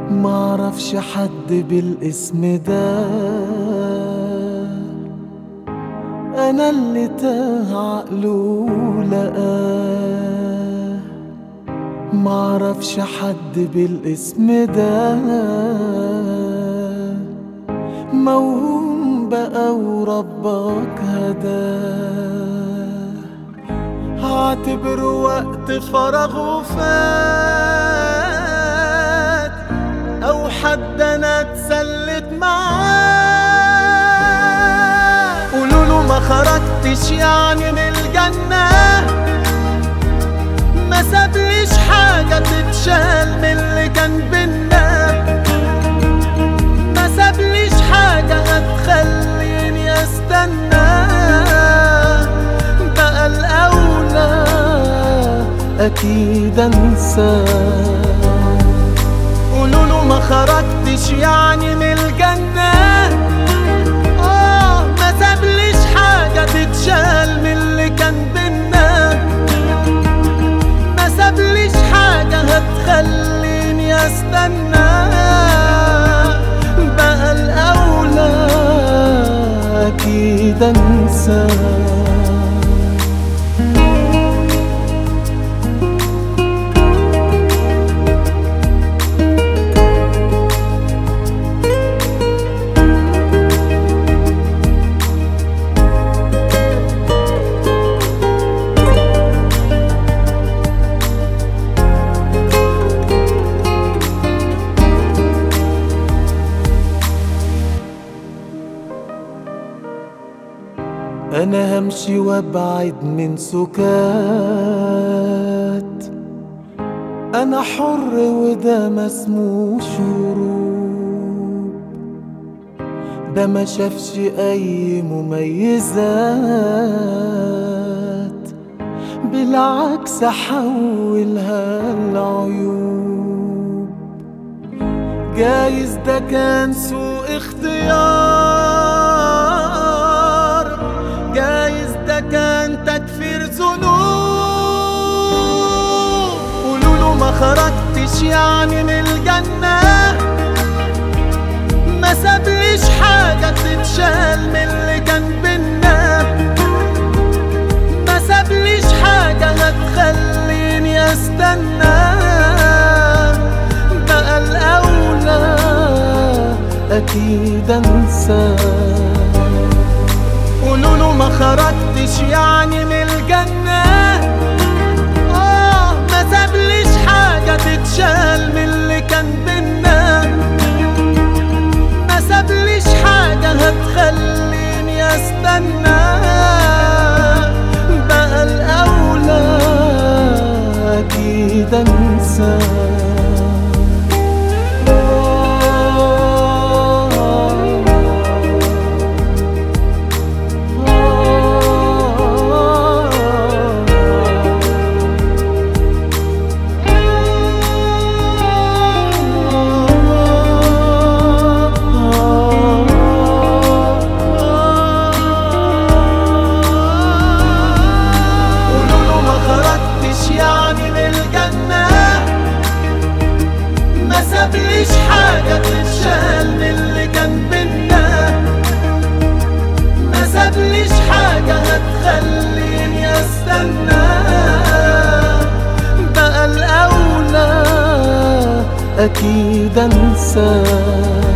معرفش حد بالاسم ده، انا اللي تاه عقله لقاه. معرفش حد بالاسم ده، موهوم بقى وربك هداه. هعتبره وقت فراغه فات، او حد انا اتسلت معاه. قولوله ما خرجتش يعني من الجنة، ما سابليش حاجة تتشال من اللي كان بينا، ما سابليش حاجة هتخليني استنى. بقى الأولى أكيد أنساه. قولوله ما خرجتش يعني من الجنة، ما سابليش حاجة تتشال من اللي كان بينا، ما سابليش حاجة هتخليني استنى. بقى الأولى أكيد أنساه. أنا همشي وابعد من سكات، أنا حر وده ما اسموش هروب. ده ما شافش أي مميزات، بالعكس حولها العيوب. جايز ده كان سوء اختيار، جايز ده كان تكفير ذنوب. قولوله ما خرجتش يعني من الجنة، ما سابليش حاجة تتشال من اللي كان بينا، ما سابليش حاجة هتخليني استنى. بقى الأولى أكيد أنساه. قولوله ما خرجتش يعني من الجنة، ما سابليش حاجة تتشال من اللي كان بينا، ما سابليش حاجة هتخليني استنى. بقى الأولى أكيد أنساه. ما سابليش حاجة تتشال من اللي كان بينا، ما سابليش حاجة هتخليني استنى. بقى الأولى أكيد أنساه.